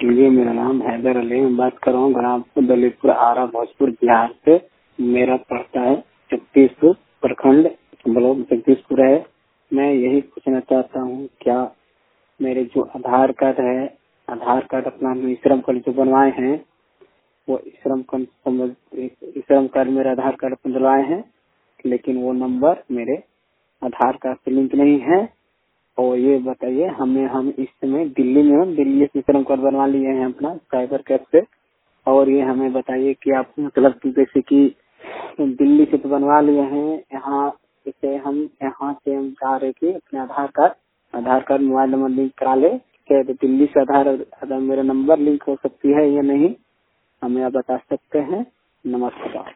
जी, मेरा नाम हैदर अली, मैं बात कर रहा हूँ ग्राम दलीपुर आरा भोजपुर बिहार से। मेरा पड़ता है जगदीशपुर प्रखंड, ब्लॉक जगदीशपुर है। मैं यही पूछना चाहता हूँ, क्या मेरे जो आधार कार्ड है, आधार कार्ड अपना श्रम कार्ड जो बनवाए हैं, वो श्रम कार्ड मेरा आधार कार्ड बनवाए हैं, लेकिन वो नंबर मेरे आधार कार्ड से लिंक नहीं है। और ये बताइए, हम इस समय दिल्ली में हम दिल्ली से श्रम कार्ड बनवा लिए हैं अपना साइबर कैफ से। और ये हमें बताइए कि आप मतलब कि जैसे कि दिल्ली से तो बनवा लिए हैं, यहाँ जैसे हम यहाँ से हम चाह रहे कि अपने Aadhaar card mobile number link करा ले, ठीक है? तो दिल्ली से आधार मेरा नंबर लिंक हो सकती है या नहीं, हमें आप बता सकते हैं? नमस्कार।